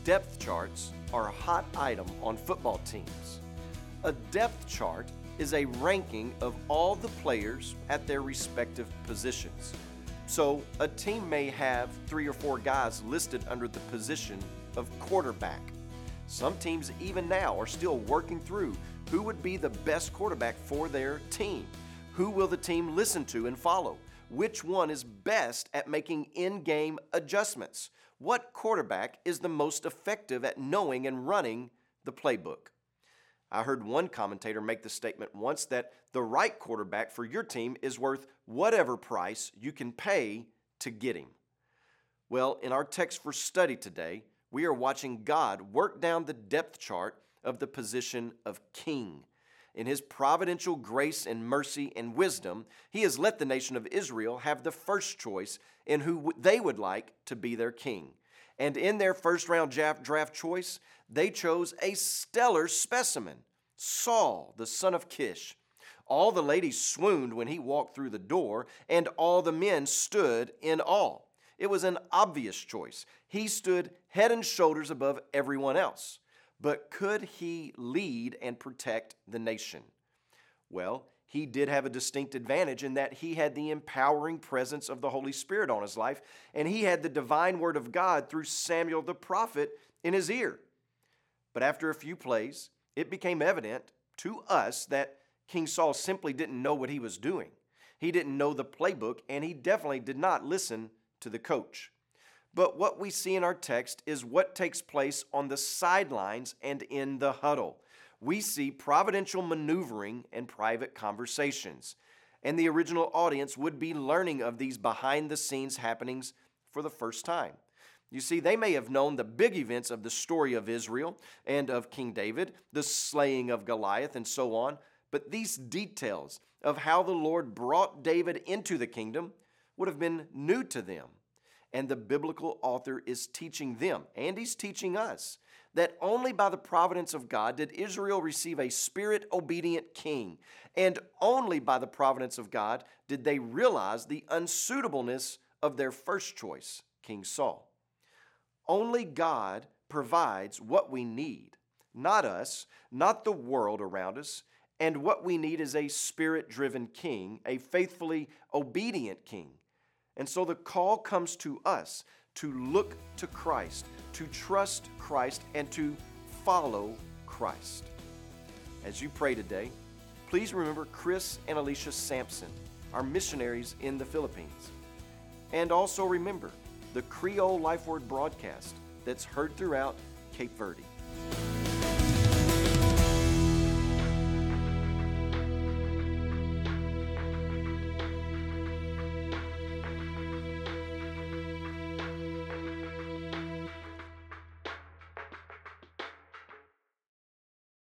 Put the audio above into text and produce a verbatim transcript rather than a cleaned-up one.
Depth charts are a hot item on football teams. A depth chart is a ranking of all the players at their respective positions. So a team may have three or four guys listed under the position of quarterback. Some teams even now are still working through who would be the best quarterback for their team. Who will the team listen to and follow? Which one is best at making in-game adjustments? What quarterback is the most effective at knowing and running the playbook? I heard one commentator make the statement once that the right quarterback for your team is worth whatever price you can pay to get him. Well, in our text for study today, we are watching God work down the depth chart of the position of king. In His providential grace and mercy and wisdom, He has let the nation of Israel have the first choice in who they would like to be their king. And in their first round draft choice, they chose a stellar specimen, Saul, the son of Kish. All the ladies swooned when he walked through the door, and all the men stood in awe. It was an obvious choice. He stood head and shoulders above everyone else. But could he lead and protect the nation? Well, he did have a distinct advantage in that he had the empowering presence of the Holy Spirit on his life, and he had the divine word of God through Samuel the prophet in his ear. But after a few plays, it became evident to us that King Saul simply didn't know what he was doing. He didn't know the playbook, and he definitely did not listen to the coach. But what we see in our text is what takes place on the sidelines and in the huddle. We see providential maneuvering and private conversations. And the original audience would be learning of these behind-the-scenes happenings for the first time. You see, they may have known the big events of the story of Israel and of King David, the slaying of Goliath and so on, but these details of how the Lord brought David into the kingdom would have been new to them. And the biblical author is teaching them, and he's teaching us, that only by the providence of God did Israel receive a spirit-obedient king, and only by the providence of God did they realize the unsuitableness of their first choice, King Saul. Only God provides what we need, not us, not the world around us, and what we need is a spirit-driven king, a faithfully obedient king. And so the call comes to us to look to Christ, to trust Christ, and to follow Christ. As you pray today, please remember Chris and Alicia Sampson, our missionaries in the Philippines. And also remember the Creole Life Word broadcast that's heard throughout Cape Verde.